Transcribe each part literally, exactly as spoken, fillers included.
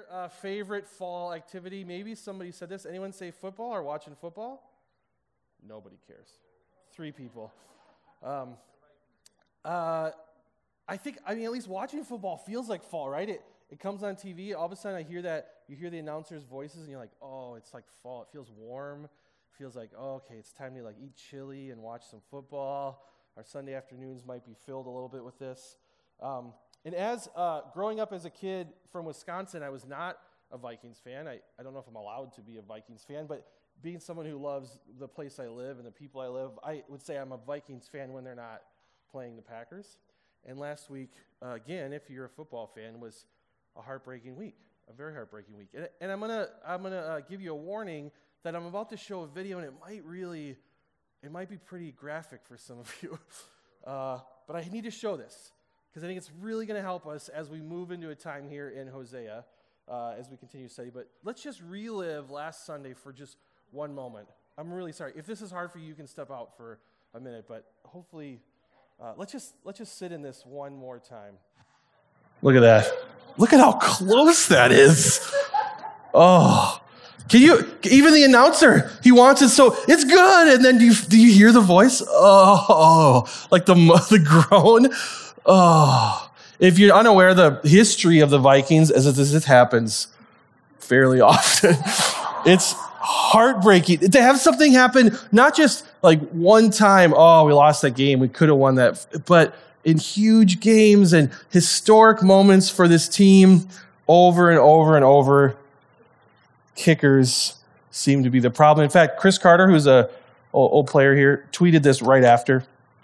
uh, favorite fall activity? Maybe somebody said this. Anyone say football or watching football? Nobody cares. Three people. Um, uh, I think, I mean, at least watching football feels like fall, right? It it comes on T V. All of a sudden I hear that, you hear the announcers' voices, and you're like, oh, it's like fall. It feels warm. It feels like, oh, okay, it's time to like eat chili and watch some football. Our Sunday afternoons might be filled a little bit with this. Um, and as uh, growing up as a kid from Wisconsin, I was not a Vikings fan. I, I don't know if I'm allowed to be a Vikings fan, but being someone who loves the place I live and the people I live, I would say I'm a Vikings fan when they're not playing the Packers. And last week, uh, again, if you're a football fan, was a heartbreaking week, a very heartbreaking week. And, and I'm gonna I'm gonna uh, give you a warning that I'm about to show a video, and it might really, it might be pretty graphic for some of you. Uh, but I need to show this because I think it's really going to help us as we move into a time here in Hosea uh, as we continue to study. But let's just relive last Sunday for just one moment. I'm really sorry. If this is hard for you, you can step out for a minute. But hopefully, uh, let's just let's just sit in this one more time. Look at that. Look at how close that is. Oh, can you, even the announcer, he wants it so, it's good. And then do you, do you hear the voice? Oh, like the, the groan. Oh, if you're unaware, the history of the Vikings, as this happens fairly often, it's heartbreaking. To have something happen, not just like one time, oh, we lost that game, we could have won that, but in huge games and historic moments for this team over and over and over, kickers seem to be the problem. In fact, Chris Carter, who's a old, old player here, tweeted this right after.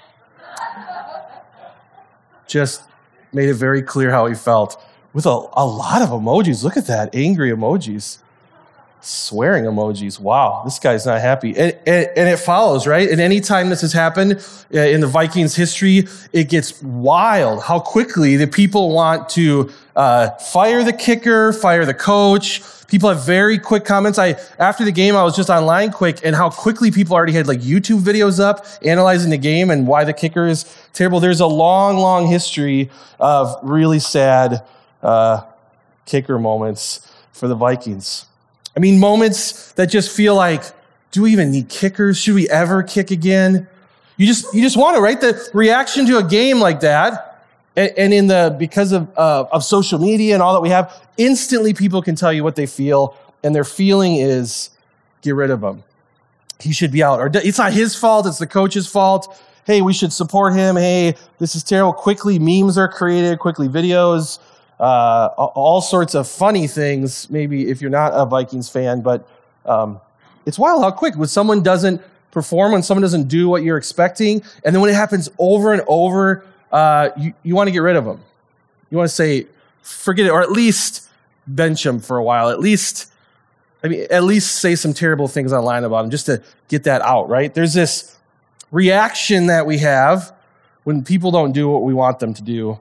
Just made it very clear how he felt with a, a lot of emojis. Look at that, angry emojis. Swearing emojis. Wow, this guy's not happy. And, and, and it follows, right? And any time this has happened uh, in the Vikings history, it gets wild how quickly the people want to uh, fire the kicker, fire the coach. People have very quick comments. I after the game, I was just online quick, and how quickly people already had like YouTube videos up analyzing the game and why the kicker is terrible. There's a long, long history of really sad uh, kicker moments for the Vikings. I mean, moments that just feel like, do we even need kickers? Should we ever kick again? You just you just want to, right? The reaction to a game like that, and, and in the because of uh, of social media and all that we have, instantly people can tell you what they feel, and their feeling is, get rid of him. He should be out. Or it's not his fault, it's the coach's fault. Hey, we should support him. Hey, this is terrible. Quickly, memes are created, quickly videos. Uh, all sorts of funny things, maybe if you're not a Vikings fan, but um, it's wild how quick when someone doesn't perform, when someone doesn't do what you're expecting, and then when it happens over and over, uh, you, you want to get rid of them. You want to say, forget it, or at least bench them for a while. At least, I mean, at least say some terrible things online about them just to get that out, right? There's this reaction that we have when people don't do what we want them to do,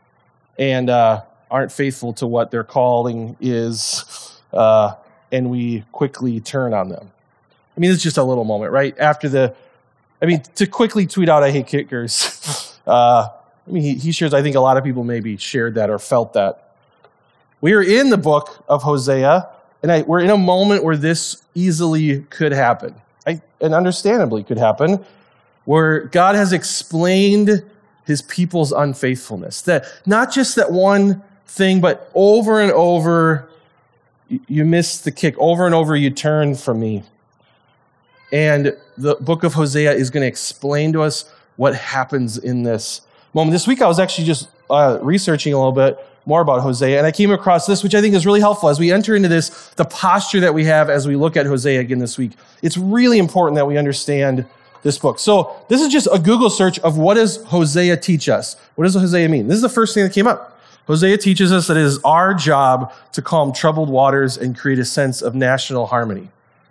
and uh, aren't faithful to what their calling is, uh, and we quickly turn on them. I mean, it's just a little moment, right? After the, I mean, to quickly tweet out, I hate kickers. uh, I mean, he, he shares, I think a lot of people maybe shared that or felt that. We are in the book of Hosea, and I, we're in a moment where this easily could happen, I, and understandably could happen, where God has explained his people's unfaithfulness. That not just that one thing, but over and over, you miss the kick. Over and over, you turn from me. And the book of Hosea is going to explain to us what happens in this moment. This week, I was actually just uh, researching a little bit more about Hosea, and I came across this, which I think is really helpful as we enter into this, the posture that we have as we look at Hosea again this week. It's really important that we understand this book. So this is just a Google search of what does Hosea teach us? What does Hosea mean? This is the first thing that came up. Hosea teaches us that it is our job to calm troubled waters and create a sense of national harmony.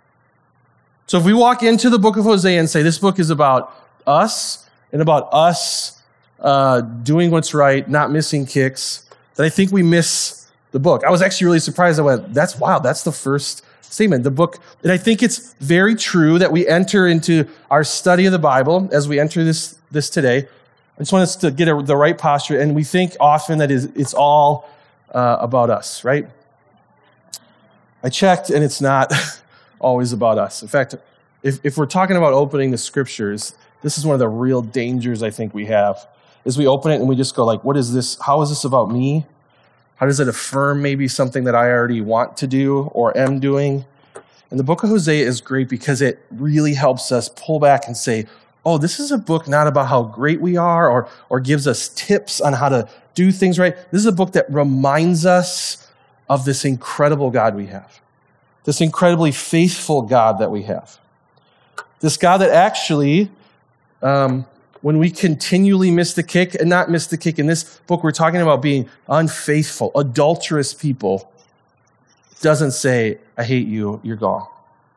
So if we walk into the book of Hosea and say this book is about us and about us uh, doing what's right, not missing kicks, then I think we miss the book. I was actually really surprised. I went, that's wild. That's the first statement. The book, and I think it's very true that we enter into our study of the Bible as we enter this, this today. I just want us to get a, the right posture, and we think often that it's all uh, about us, right? I checked, and it's not always about us. In fact, if, if we're talking about opening the scriptures, this is one of the real dangers I think we have, is we open it and we just go like, what is this? How is this about me? How does it affirm maybe something that I already want to do or am doing? And the book of Hosea is great because it really helps us pull back and say, oh, this is a book not about how great we are or, or gives us tips on how to do things right. This is a book that reminds us of this incredible God we have, this incredibly faithful God that we have, this God that actually, um, when we continually miss the kick, and not miss the kick in this book, we're talking about being unfaithful, adulterous people, doesn't say, I hate you, you're gone.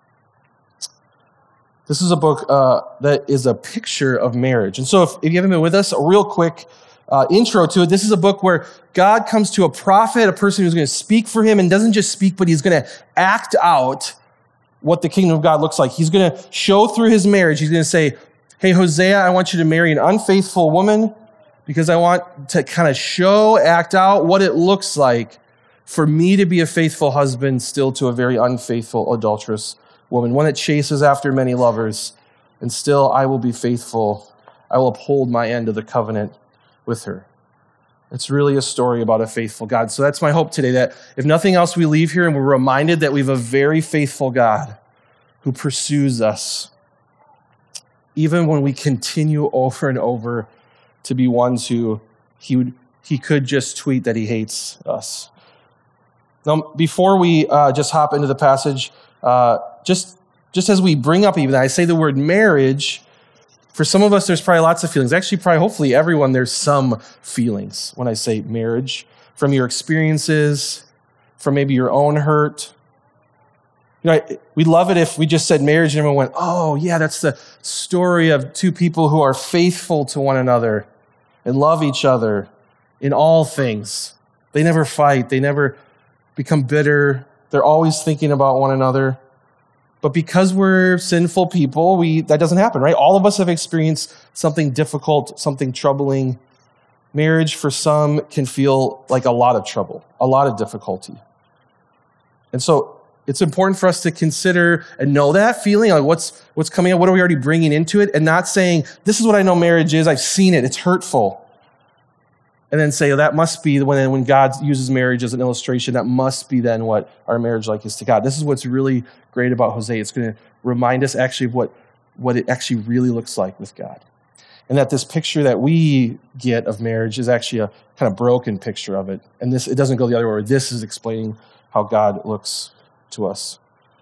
This is a book uh, that is a picture of marriage. And so if, if you haven't been with us, a real quick uh, intro to it. This is a book where God comes to a prophet, a person who's going to speak for him, and doesn't just speak, but he's going to act out what the kingdom of God looks like. He's going to show through his marriage. He's going to say, hey, Hosea, I want you to marry an unfaithful woman because I want to kind of show, act out what it looks like for me to be a faithful husband still to a very unfaithful, adulterous woman, one that chases after many lovers, and still I will be faithful. I will uphold my end of the covenant with her. It's really a story about a faithful God. So that's my hope today, that if nothing else, we leave here and we're reminded that we have a very faithful God who pursues us, even when we continue over and over to be ones who he would, he could just tweet that he hates us. Now, before we uh, just hop into the passage, uh, just just as we bring up even, I say the word marriage, for some of us, there's probably lots of feelings. Actually, probably, hopefully, everyone, there's some feelings when I say marriage, from your experiences, from maybe your own hurt. You know, we'd love it if we just said marriage and everyone went, oh, yeah, that's the story of two people who are faithful to one another and love each other in all things. They never fight. They never become bitter. They're always thinking about one another. But because we're sinful people, we that doesn't happen, right? All of us have experienced something difficult, something troubling. Marriage, for some, can feel like a lot of trouble, a lot of difficulty. And so it's important for us to consider and know that feeling, like what's what's coming up, what are we already bringing into it, and not saying, this is what I know marriage is, I've seen it, it's hurtful. And then say, oh, that must be when, when God uses marriage as an illustration, that must be then what our marriage like is to God. This is what's really great about Hosea. It's going to remind us actually of what, what it actually really looks like with God. And that this picture that we get of marriage is actually a kind of broken picture of it. And this it doesn't go the other way. This is explaining how God looks to us.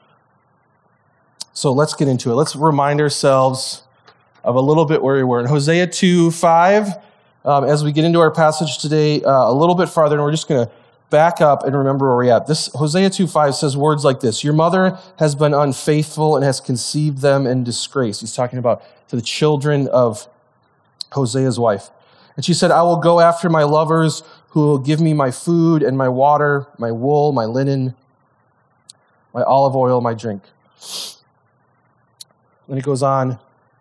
So let's get into it. Let's remind ourselves of a little bit where we were. In Hosea two five, Um, as we get into our passage today, uh, a little bit farther, and we're just going to back up and remember where we're at. This Hosea two five says words like this: your mother has been unfaithful and has conceived them in disgrace. He's talking about to the children of Hosea's wife. And she said, I will go after my lovers who will give me my food and my water, my wool, my linen, my olive oil, my drink. Then it goes on.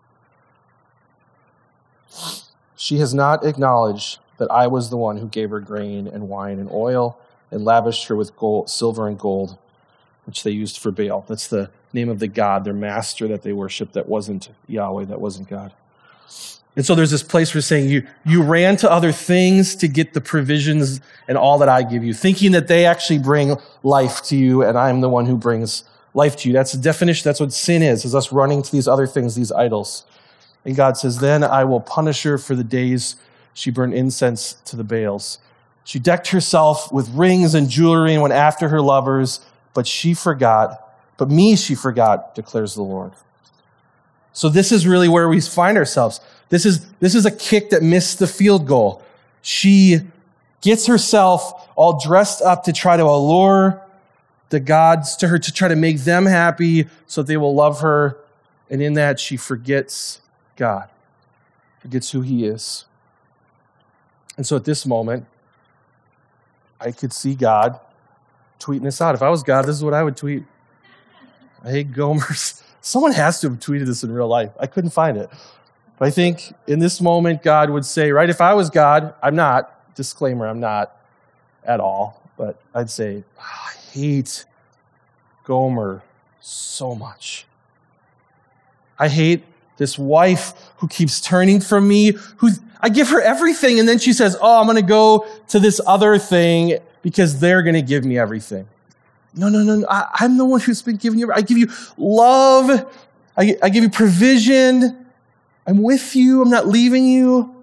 She has not acknowledged that I was the one who gave her grain and wine and oil and lavished her with gold, silver and gold, which they used for Baal. That's the name of the god, their master that they worshiped, that wasn't Yahweh, that wasn't God. And so there's this place where saying you, you ran to other things to get the provisions and all that I give you, thinking that they actually bring life to you and I'm the one who brings life to you. That's the definition. That's what sin is, is us running to these other things, these idols. And God says, then I will punish her for the days she burned incense to the Baals. She decked herself with rings and jewelry and went after her lovers, but she forgot, but me she forgot, declares the Lord. So this is really where we find ourselves. This is, this is a kick that missed the field goal. She gets herself all dressed up to try to allure the gods to her, to try to make them happy so that they will love her. And in that, she forgets God, forgets who he is. And so at this moment, I could see God tweeting this out. If I was God, this is what I would tweet. I hate Gomers. Someone has to have tweeted this in real life. I couldn't find it. But I think in this moment, God would say, right, if I was God, I'm not, disclaimer, I'm not at all, but I'd say, oh, I hate Gomer so much. I hate this wife who keeps turning from me, who I give her everything, and then she says, oh, I'm going to go to this other thing because they're going to give me everything. No, no, no, no. I, I'm the one who's been giving you. I give you love. I, I give you provision. I'm with you. I'm not leaving you.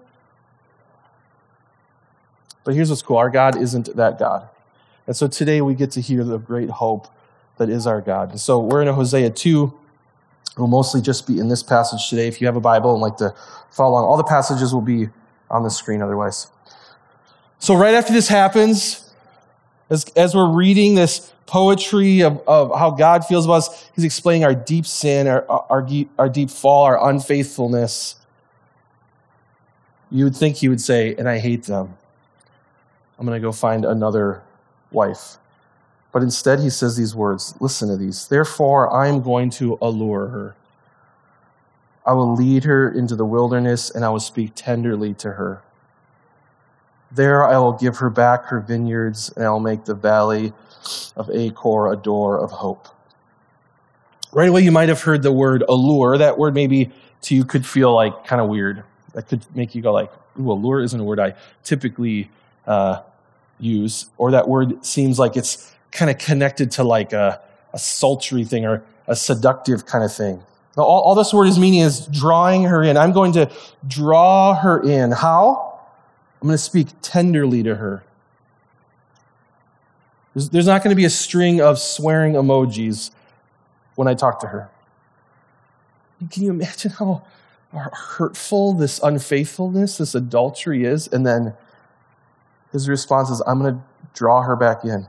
But here's what's cool. Our God isn't that God. And so today we get to hear the great hope that is our God. And so we're in Hosea two. We'll mostly just be in this passage today. If you have a Bible and like to follow along, all the passages will be on the screen otherwise. So right after this happens, as, as we're reading this poetry of, of how God feels about us, he's explaining our deep sin, our, our, our deep fall, our unfaithfulness. You would think he would say, and I hate them. I'm going to go find another wife. But instead he says these words. Listen to these. Therefore, I am going to allure her. I will lead her into the wilderness, and I will speak tenderly to her. There I will give her back her vineyards, and I will make the valley of Achor a door of hope. Right away, you might have heard the word allure. That word maybe to you could feel like kind of weird. That could make you go like, ooh, allure isn't a word I typically uh, use. Or that word seems like it's kind of connected to like a, a sultry thing or a seductive kind of thing. Now, all, all this word is meaning is drawing her in. I'm going to draw her in. How? I'm going to speak tenderly to her. There's, there's not going to be a string of swearing emojis when I talk to her. Can you imagine how hurtful this unfaithfulness, this adultery is? And then his response is, I'm going to draw her back in.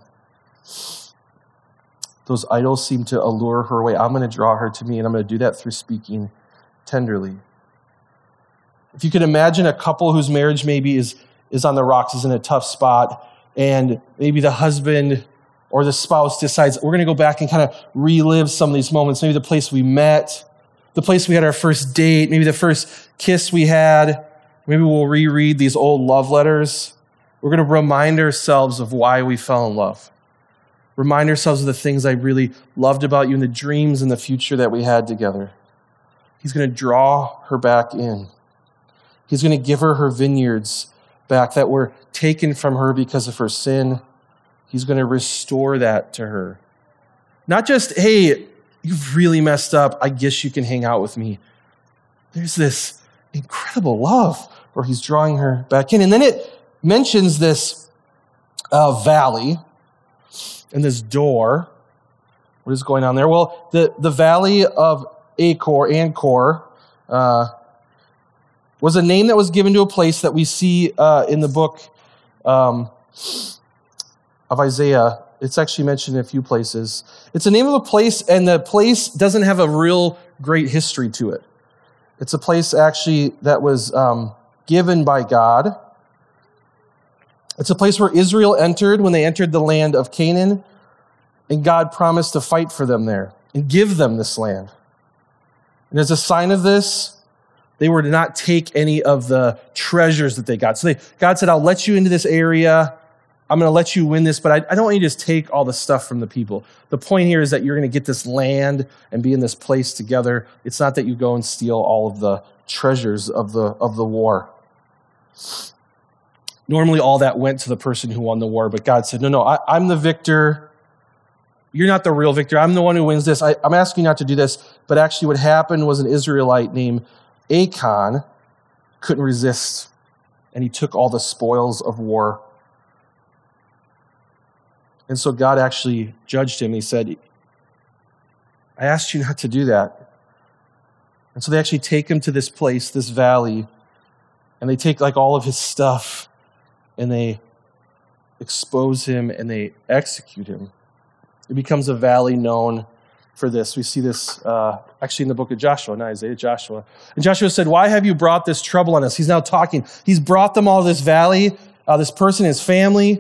Those idols seem to allure her away. I'm going to draw her to me, and I'm going to do that through speaking tenderly. If you can imagine a couple whose marriage maybe is, is on the rocks, is in a tough spot, and maybe the husband or the spouse decides, we're going to go back and kind of relive some of these moments. Maybe the place we met, the place we had our first date, maybe the first kiss we had. Maybe we'll reread these old love letters. We're going to remind ourselves of why we fell in love. Remind ourselves of the things I really loved about you and the dreams and the future that we had together. He's going to draw her back in. He's going to give her her vineyards back that were taken from her because of her sin. He's going to restore that to her. Not just, hey, you've really messed up. I guess you can hang out with me. There's this incredible love where he's drawing her back in. And then it mentions this uh, valley and this door. What is going on there? Well, the, the valley of Achor, Ancor, uh, was a name that was given to a place that we see uh, in the book um, of Isaiah. It's actually mentioned in a few places. It's the name of a place, and the place doesn't have a real great history to it. It's a place actually that was um, given by God. It's a place where Israel entered when they entered the land of Canaan, and God promised to fight for them there and give them this land. And as a sign of this, they were to not take any of the treasures that they got. So they, God said, I'll let you into this area. I'm going to let you win this, but I, I don't want you to just take all the stuff from the people. The point here is that you're going to get this land and be in this place together. It's not that you go and steal all of the treasures of the of the war. Normally, all that went to the person who won the war, but God said, no, no, I, I'm the victor. You're not the real victor. I'm the one who wins this. I, I'm asking you not to do this, but actually what happened was an Israelite named Achan couldn't resist, and he took all the spoils of war. And so God actually judged him. He said, I asked you not to do that. And so they actually take him to this place, this valley, and they take like all of his stuff, and they expose him, and they execute him. It becomes a valley known for this. We see this uh, actually in the book of Joshua, not Isaiah, Joshua. And Joshua said, why have you brought this trouble on us? He's now talking. He's brought them all to this valley, uh, this person, his family.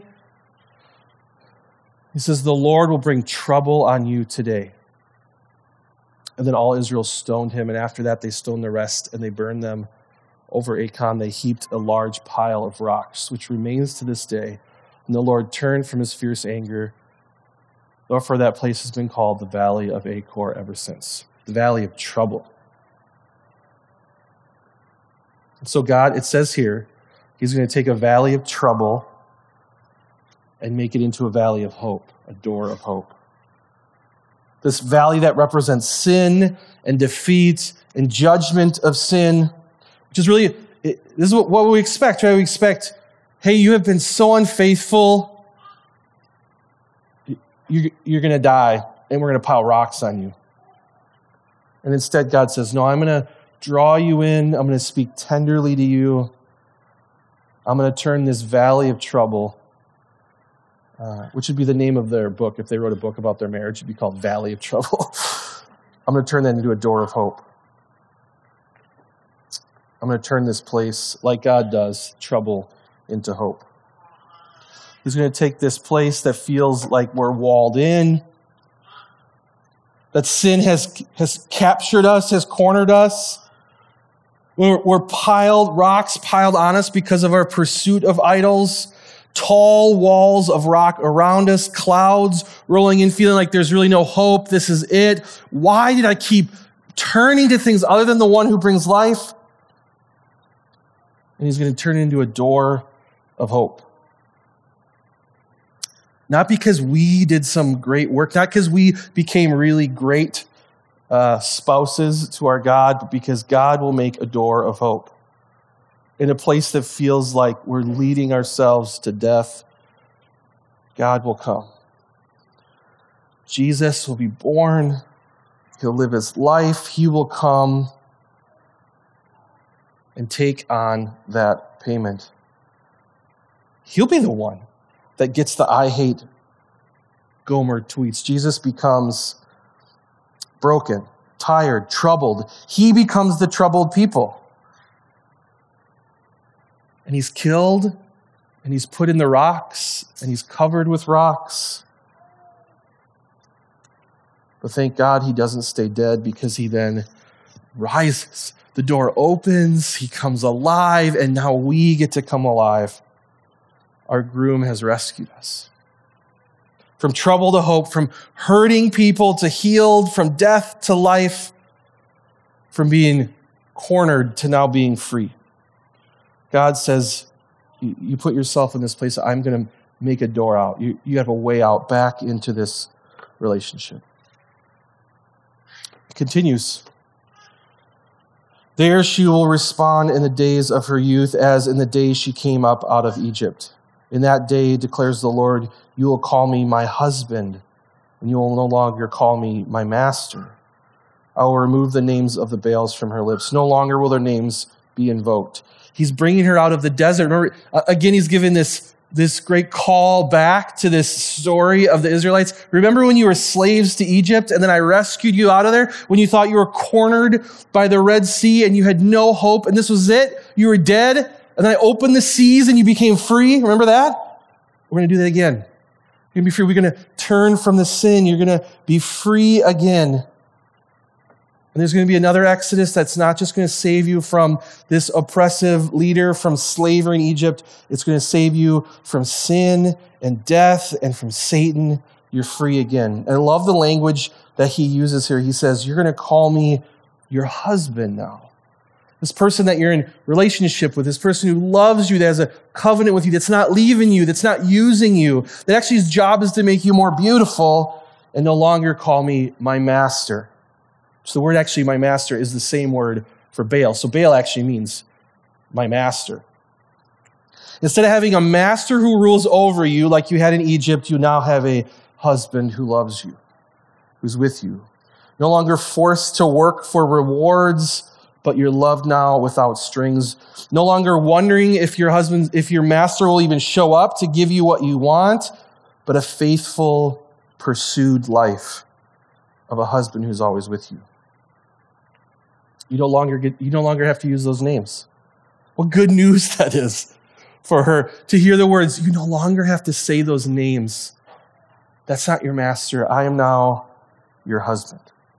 He says, the Lord will bring trouble on you today. And then all Israel stoned him, and after that they stoned the rest, and they burned them over Achan. They heaped a large pile of rocks, which remains to this day. And the Lord turned from his fierce anger. Therefore, that place has been called the Valley of Achor ever since, the Valley of Trouble. And so God, it says here, he's going to take a valley of trouble and make it into a valley of hope, a door of hope. This valley that represents sin and defeat and judgment of sin, which is really, it, this is what, what we expect, right? We expect, hey, you have been so unfaithful, you're, you're going to die, and we're going to pile rocks on you. And instead, God says, no, I'm going to draw you in. I'm going to speak tenderly to you. I'm going to turn this valley of trouble, uh, which would be the name of their book. If they wrote a book about their marriage, it would be called Valley of Trouble. I'm going to turn that into a door of hope. I'm going to turn this place, like God does, trouble into hope. He's going to take this place that feels like we're walled in, that sin has, has captured us, has cornered us. We're, we're piled, rocks piled on us because of our pursuit of idols, tall walls of rock around us, clouds rolling in, feeling like there's really no hope. This is it. Why did I keep turning to things other than the one who brings life? And he's going to turn it into a door of hope. Not because we did some great work, not because we became really great uh, spouses to our God, but because God will make a door of hope. In a place that feels like we're leading ourselves to death, God will come. Jesus will be born. He'll live his life. He will come and take on that payment. He'll be the one that gets the I hate Gomer tweets. Jesus becomes broken, tired, troubled. He becomes the troubled people. And he's killed, and he's put in the rocks, and he's covered with rocks. But thank God he doesn't stay dead, because he then rises. The door opens, he comes alive, and now we get to come alive. Our groom has rescued us. From trouble to hope, from hurting people to healed, from death to life, from being cornered to now being free. God says, you, you put yourself in this place, I'm going to make a door out. You, you have a way out back into this relationship. It continues. There she will respond in the days of her youth, as in the days she came up out of Egypt. In that day, declares the Lord, you will call me my husband, and you will no longer call me my master. I will remove the names of the Baals from her lips. No longer will their names be invoked. He's bringing her out of the desert. Remember, again, he's given this, this great call back to this story of the Israelites. Remember when you were slaves to Egypt, and then I rescued you out of there? When you thought you were cornered by the Red Sea, and you had no hope, and this was it? You were dead? And then I opened the seas and you became free. Remember that? We're going to do that again. You're going to be free. We're going to turn from the sin. You're going to be free again. And there's going to be another Exodus that's not just going to save you from this oppressive leader, from slavery in Egypt. It's going to save you from sin and death and from Satan. You're free again. And I love the language that he uses here. He says, you're going to call me your husband now. This person that you're in relationship with, this person who loves you, that has a covenant with you, that's not leaving you, that's not using you, that actually his job is to make you more beautiful, and no longer call me my master. So the word actually, my master, is the same word for Baal. So Baal actually means my master. Instead of having a master who rules over you like you had in Egypt, you now have a husband who loves you, who's with you. No longer forced to work for rewards, but you're loved now without strings. No longer wondering if your husband, if your master will even show up to give you what you want, but a faithful, pursued life of a husband who's always with you. You no longer get, you no longer have to use those names. What good news that is for her to hear the words, you no longer have to say those names. That's not your master. I am now your husband.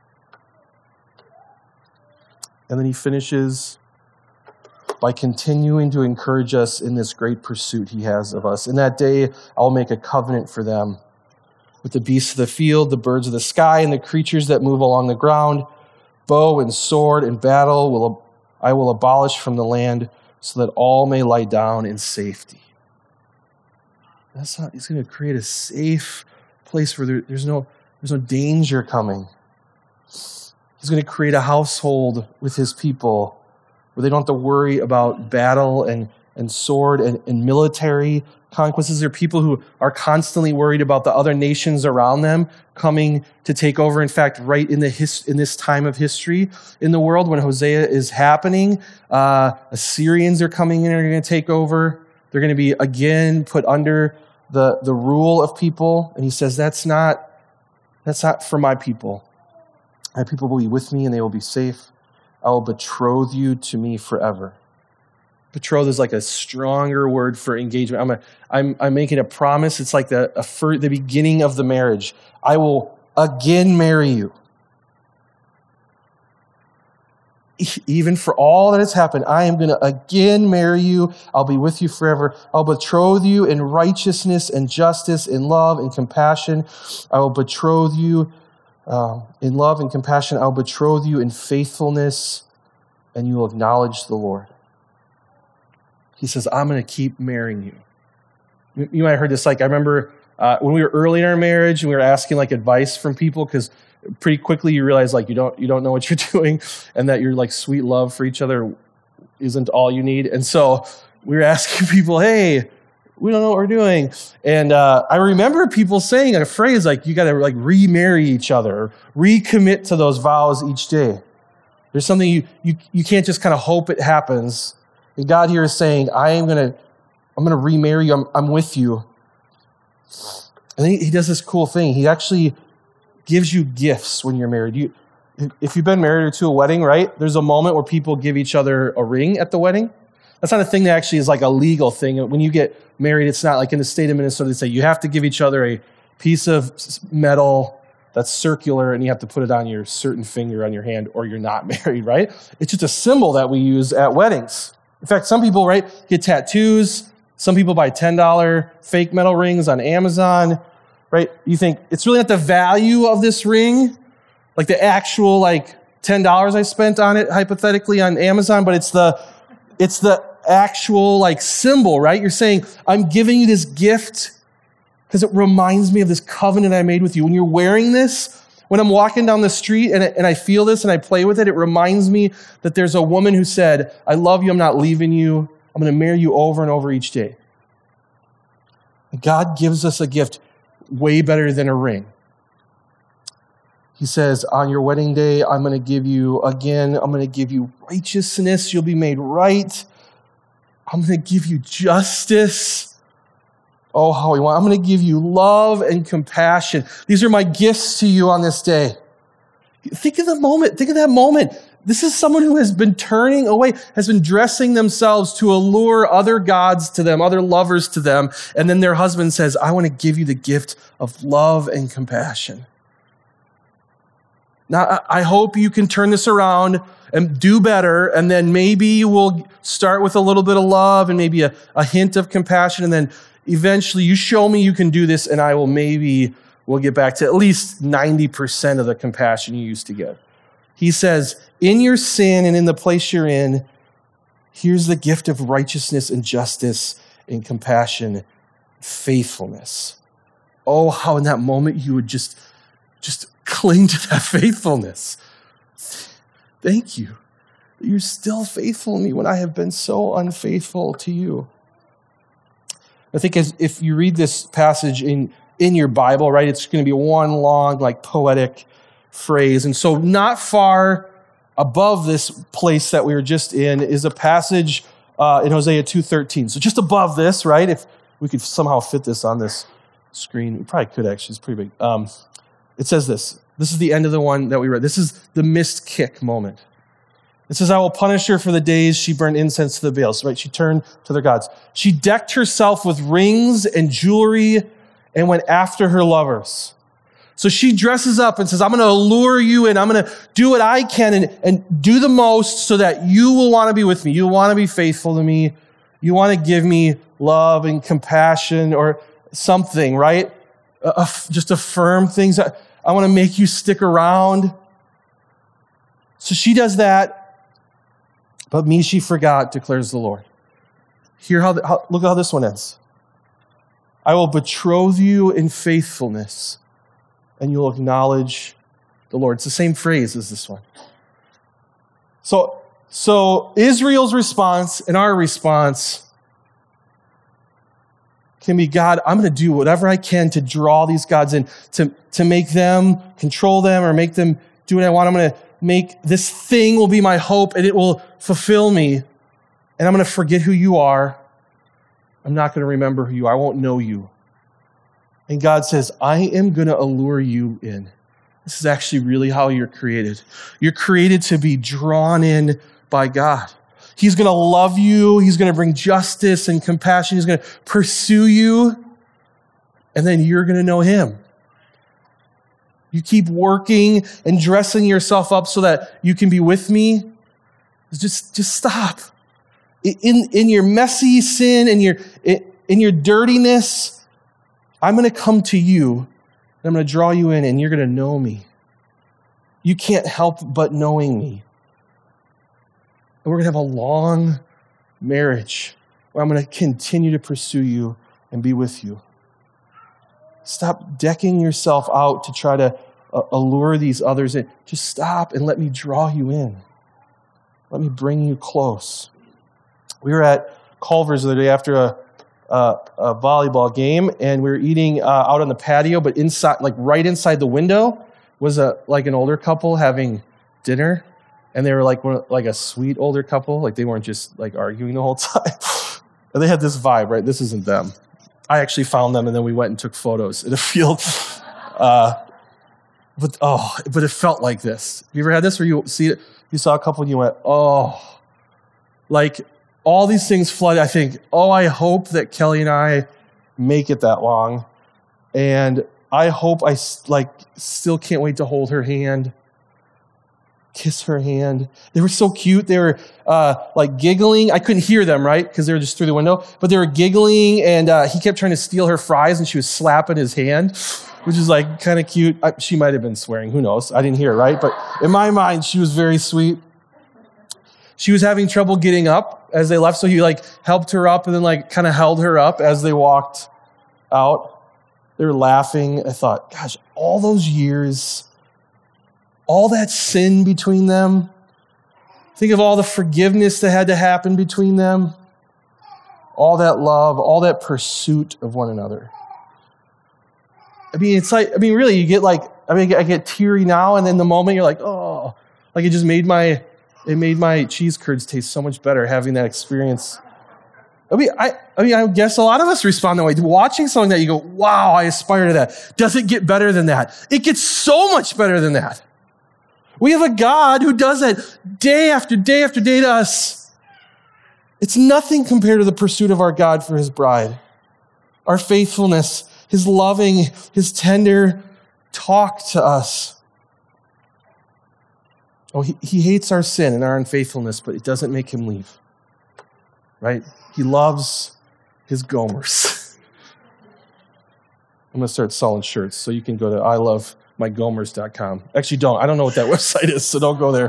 And then he finishes by continuing to encourage us in this great pursuit he has of us. In that day, I will make a covenant for them, with the beasts of the field, the birds of the sky, and the creatures that move along the ground. Bow and sword and battle will I will abolish from the land, so that all may lie down in safety. That's not, he's going to create a safe place where there, there's no there's no danger coming. He's going to create a household with his people where they don't have to worry about battle and, and sword and, and military conquests. There are people who are constantly worried about the other nations around them coming to take over. In fact, right in the his, in this time of history in the world when Hosea is happening, uh, Assyrians are coming in and are going to take over. They're going to be again put under the, the rule of people. And he says, that's not, that's not for my people. My people will be with me and they will be safe. I will betroth you to me forever. Betroth is like a stronger word for engagement. I'm, a, I'm, I'm making a promise. It's like the, a fir- the beginning of the marriage. I will again marry you. Even for all that has happened, I am going to again marry you. I'll be with you forever. I'll betroth you in righteousness and justice, in love and compassion. I will betroth you uh, in love and compassion. I'll betroth you in faithfulness, and you will acknowledge the Lord. He says, I'm going to keep marrying you. You might have heard this. Like, I remember uh, when we were early in our marriage and we were asking like advice from people, because pretty quickly you realize like you don't you don't know what you're doing, and that your like sweet love for each other isn't all you need. And so we were asking people, hey, we don't know what we're doing. And uh, I remember people saying a phrase like, you got to like remarry each other, or recommit to those vows each day. There's something you you you can't just kind of hope it happens. And God here is saying, I am gonna I'm gonna remarry you. I'm, I'm with you. And he, he does this cool thing. He actually gives you gifts when you're married. You, if you've been married or to a wedding, right? There's a moment where people give each other a ring at the wedding. That's not a thing that actually is like a legal thing. When you get married, it's not like in the state of Minnesota, they say you have to give each other a piece of metal that's circular and you have to put it on your certain finger on your hand or you're not married, right? It's just a symbol that we use at weddings. In fact, some people, right, get tattoos. Some people buy ten dollars fake metal rings on Amazon, right? You think, it's really not the value of this ring, like the actual like ten dollars I spent on it, hypothetically, on Amazon, but it's the it's the actual like symbol, right? You're saying, I'm giving you this gift because it reminds me of this covenant I made with you. When you're wearing this, when I'm walking down the street and, and I feel this and I play with it, it reminds me that there's a woman who said, I love you, I'm not leaving you. I'm going to marry you over and over each day. God gives us a gift way better than a ring. He says, on your wedding day, I'm going to give you, again, I'm going to give you righteousness. You'll be made right. I'm going to give you justice. Oh, how we want. I'm going to give you love and compassion. These are my gifts to you on this day. Think of the moment. Think of that moment. This is someone who has been turning away, has been dressing themselves to allure other gods to them, other lovers to them. And then their husband says, I want to give you the gift of love and compassion. Now, I hope you can turn this around and do better. And then maybe we'll start with a little bit of love and maybe a, a hint of compassion. And then eventually you show me you can do this and I will maybe, we'll get back to at least ninety percent of the compassion you used to give. He says, in your sin and in the place you're in, here's the gift of righteousness and justice and compassion, faithfulness. Oh, how in that moment you would just, just cling to that faithfulness. Thank you. You're still faithful to me when I have been so unfaithful to you. I think as, if you read this passage in, in your Bible, right, it's going to be one long, like, poetic phrase. And so not far above this place that we were just in is a passage uh, in Hosea two thirteen. So just above this, right, if we could somehow fit this on this screen, we probably could actually, it's pretty big. Um, it says this. This is the end of the one that we read. This is the missed kick moment. It says, I will punish her for the days she burned incense to the Baals, right? She turned to their gods. She decked herself with rings and jewelry and went after her lovers. So she dresses up and says, I'm going to allure you in. I'm going to do what I can and, and do the most so that you will want to be with me. You want to be faithful to me. You want to give me love and compassion or something, right? uh, just affirm things. I, I want to make you stick around. So she does that, but me she forgot, declares the Lord. Hear how, the, how look how this one ends. I will betroth you in faithfulness, and you will acknowledge the Lord. It's the same phrase as this one. So, so Israel's response and our response can be, God, I'm going to do whatever I can to draw these gods in, to, to make them, control them, or make them do what I want. I'm going to make this thing will be my hope, and it will fulfill me. And I'm going to forget who you are. I'm not going to remember who you are. I won't know you. And God says, I am going to allure you in. This is actually really how you're created. You're created to be drawn in by God. He's going to love you. He's going to bring justice and compassion. He's going to pursue you. And then you're going to know him. You keep working and dressing yourself up so that you can be with me. Just, just stop. In, in your messy sin, in your, in your dirtiness, I'm going to come to you, and I'm going to draw you in, and you're going to know me. You can't help but knowing me. And we're going to have a long marriage where I'm going to continue to pursue you and be with you. Stop decking yourself out to try to uh, allure these others in. Just stop and let me draw you in. Let me bring you close. We were at Culver's the other day after a, a, a volleyball game, and we were eating uh, out on the patio, but inside, like right inside the window, was a like an older couple having dinner, and they were like one, like a sweet older couple, like they weren't just like arguing the whole time. And they had this vibe, right? This isn't them. I actually found them, and then we went and took photos in a field. Uh, but oh, but it felt like this. You ever had this where you see it? You saw a couple, and you went, oh, like. All these things flood. I think, oh, I hope that Kelly and I make it that long. And I hope I like still can't wait to hold her hand, kiss her hand. They were so cute. They were uh, like giggling. I couldn't hear them, right? Because they were just through the window. But they were giggling, and uh, he kept trying to steal her fries, and she was slapping his hand, which is like kind of cute. I, she might have been swearing. Who knows? I didn't hear, right? But in my mind, she was very sweet. She was having trouble getting up as they left, so he like helped her up and then like kind of held her up as they walked out. They were laughing. I thought, gosh, all those years, all that sin between them. Think of all the forgiveness that had to happen between them. All that love, all that pursuit of one another. I mean, it's like, I mean, really, you get like, I mean, I get teary now, and then the moment you're like, oh, like it just made my, It made my cheese curds taste so much better having that experience. I mean, I, I mean, I guess a lot of us respond that way. Watching something that you go, wow, I aspire to that. Does it get better than that? It gets so much better than that. We have a God who does that day after day after day to us. It's nothing compared to the pursuit of our God for his bride. Our faithfulness, his loving, his tender talk to us. Oh, he, he hates our sin and our unfaithfulness, but it doesn't make him leave, right? He loves his Gomers. I'm going to start selling shirts, so you can go to I love my gomers dot com. Actually, don't. I don't know what that website is, so don't go there.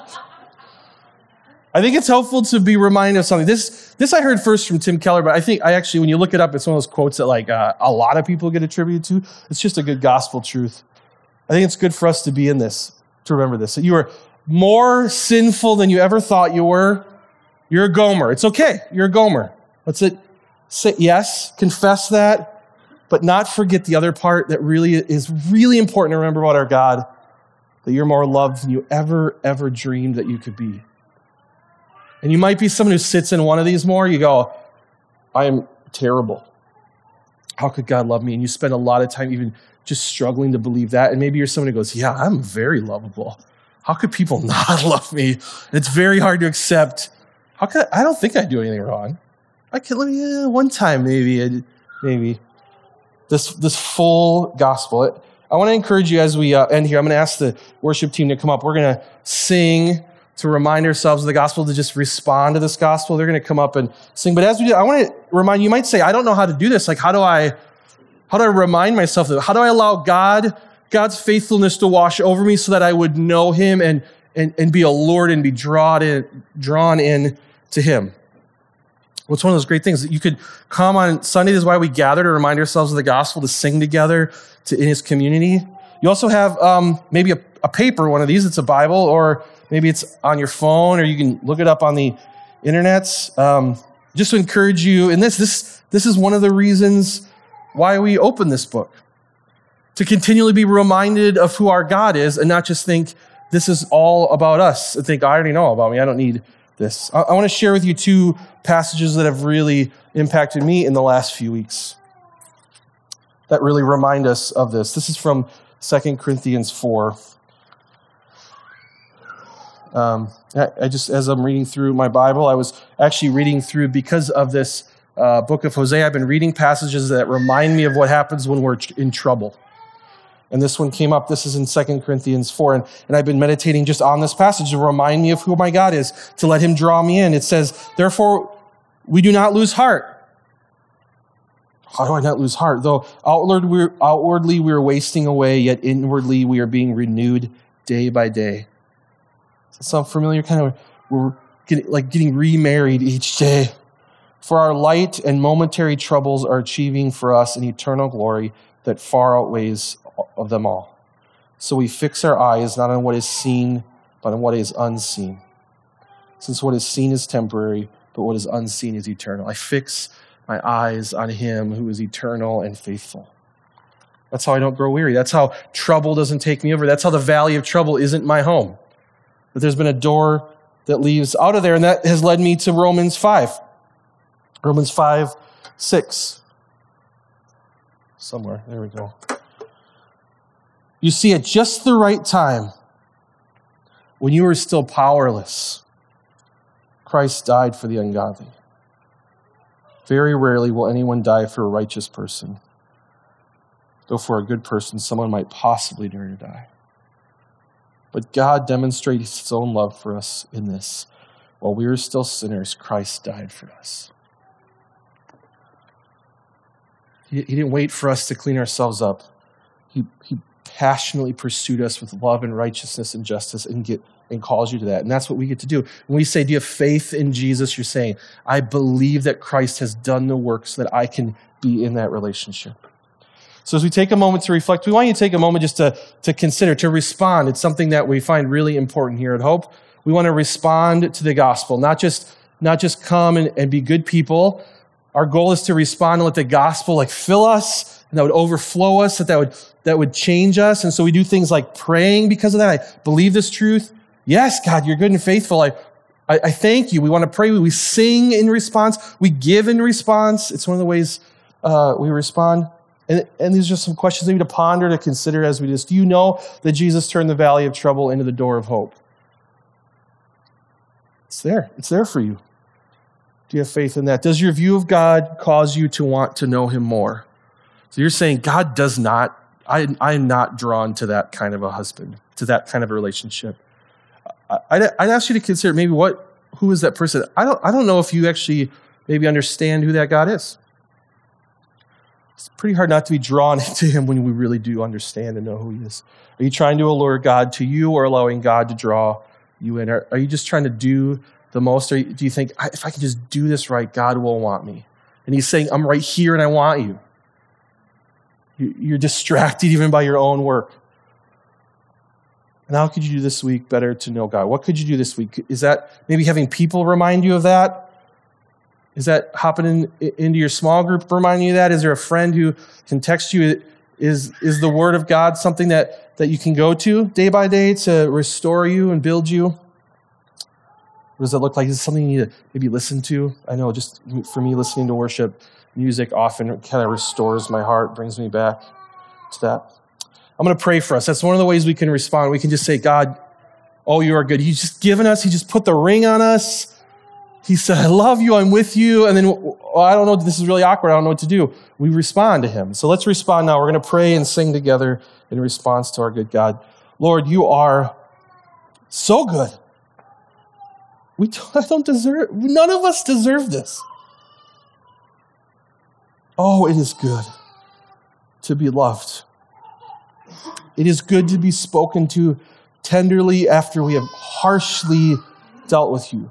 I think it's helpful to be reminded of something. This, this I heard first from Tim Keller, but I think I actually, when you look it up, it's one of those quotes that like uh, a lot of people get attributed to. It's just a good gospel truth. I think it's good for us to be in this, to remember this, that you are more sinful than you ever thought you were. You're a Gomer. It's okay. You're a Gomer. Let's it say yes, confess that, but not forget the other part that really is really important to remember about our God, that you're more loved than you ever, ever dreamed that you could be. And you might be someone who sits in one of these more. You go, I am terrible. How could God love me? And you spend a lot of time even just struggling to believe that. And maybe you're someone who goes, yeah, I'm very lovable. How could people not love me? And it's very hard to accept. How could I, I don't think I do anything wrong. I could let me uh, one time maybe, maybe this this full gospel. I want to encourage you as we uh, end here. I'm going to ask the worship team to come up. We're going to sing to remind ourselves of the gospel, to just respond to this gospel. They're going to come up and sing. But as we do, I want to remind you. You might say, I don't know how to do this. Like, how do I? How do I remind myself of it? How do I allow God, God's faithfulness to wash over me so that I would know him and, and, and be allured and be drawn in, drawn in to him? Well, it's one of those great things that you could come on Sunday. This is why we gather, to remind ourselves of the gospel, to sing together to, in his community. You also have um, maybe a, a paper, one of these. It's a Bible, or maybe it's on your phone, or you can look it up on the internet. Um, just to encourage you in this, this, this is one of the reasons why we open this book, to continually be reminded of who our God is and not just think this is all about us and think, I already know about me. I don't need this. I, I want to share with you two passages that have really impacted me in the last few weeks that really remind us of this. This is from Second Corinthians four. Um, I, I just, as I'm reading through my Bible, I was actually reading through, because of this uh, book of Hosea, I've been reading passages that remind me of what happens when we're in trouble. And this one came up. This is in Second Corinthians four. And, and I've been meditating just on this passage to remind me of who my God is, to let him draw me in. It says, therefore, we do not lose heart. How do I not lose heart? Though outward we're, outwardly we are wasting away, yet inwardly we are being renewed day by day. Does that sound familiar? Kind of, we're getting, like getting remarried each day. For our light and momentary troubles are achieving for us an eternal glory that far outweighs of them all. So we fix our eyes not on what is seen, but on what is unseen. Since what is seen is temporary, but what is unseen is eternal. I fix my eyes on him who is eternal and faithful. That's how I don't grow weary. That's how trouble doesn't take me over. That's how the valley of trouble isn't my home. That there's been a door that leads out of there, and that has led me to Romans five. Romans five, six. Somewhere, there we go. You see, at just the right time, when you were still powerless, Christ died for the ungodly. Very rarely will anyone die for a righteous person, though for a good person, someone might possibly dare to die. But God demonstrates his own love for us in this. While we were still sinners, Christ died for us. He, he didn't wait for us to clean ourselves up. He, he passionately pursued us with love and righteousness and justice and get and calls you to that. And that's what we get to do. When we say, do you have faith in Jesus? You're saying, I believe that Christ has done the work so that I can be in that relationship. So as we take a moment to reflect, we want you to take a moment just to, to consider, to respond. It's something that we find really important here at Hope. We want to respond to the gospel, not just, not just come and, and be good people. Our goal is to respond and let the gospel like fill us, and that would overflow us, that that would, that would change us. And so we do things like praying because of that. I believe this truth. Yes, God, you're good and faithful. I, I, I thank you. We want to pray. We sing in response. We give in response. It's one of the ways uh, we respond. And, and these are just some questions maybe to ponder, to consider as we just, do you know that Jesus turned the valley of trouble into the door of hope? It's there. It's there for you. Do you have faith in that? Does your view of God cause you to want to know him more? So you're saying God does not, I, I am not drawn to that kind of a husband, to that kind of a relationship. I'd, I'd ask you to consider maybe what, who is that person? I don't, I don't know if you actually maybe understand who that God is. It's pretty hard not to be drawn into him when we really do understand and know who he is. Are you trying to allure God to you or allowing God to draw you in? Are, are you just trying to do the most? Or do you think, if I can just do this right, God will want me? And he's saying, I'm right here and I want you. You're distracted even by your own work. And how could you do this week better to know God? What could you do this week? Is that maybe having people remind you of that? Is that hopping in, into your small group reminding you of that? Is there a friend who can text you? Is, is the word of God something that, that you can go to day by day to restore you and build you? What does that look like? Is it something you need to maybe listen to? I know just for me, listening to worship music often kind of restores my heart, brings me back to that. I'm going to pray for us. That's one of the ways we can respond. We can just say, God, oh, you are good. He's just given us. He just put the ring on us. He said, I love you. I'm with you. And then, oh, I don't know. This is really awkward. I don't know what to do. We respond to him. So let's respond now. We're going to pray and sing together in response to our good God. Lord, you are so good. We don't, I don't deserve, none of us deserve this. Oh, it is good. to be loved. It is good to be spoken to tenderly after we have harshly dealt with you.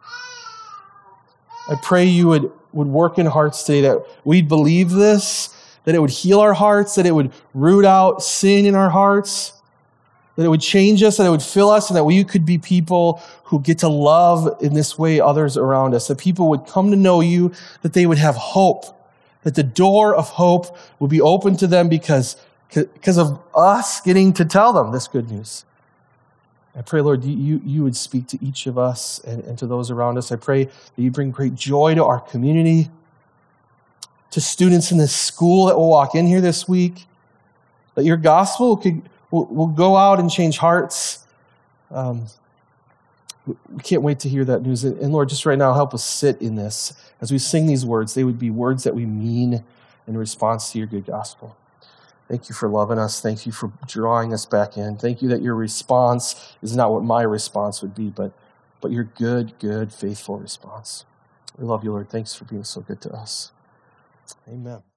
I pray you would, would work in hearts today, that we'd believe this, that it would heal our hearts, that it would root out sin in our hearts, that it would change us, that it would fill us, and that we could be people who get to love in this way others around us, that people would come to know you, that they would have hope, that the door of hope would be open to them because, because of us getting to tell them this good news. I pray, Lord, you, you would speak to each of us and, and to those around us. I pray that you bring great joy to our community, to students in this school that will walk in here this week, that your gospel could, will, will go out and change hearts. Um, we can't wait to hear that news. And, and Lord, just right now, help us sit in this. As we sing these words, they would be words that we mean in response to your good gospel. Thank you for loving us. Thank you for drawing us back in. Thank you that your response is not what my response would be, but, but your good, good, faithful response. We love you, Lord. Thanks for being so good to us. Amen.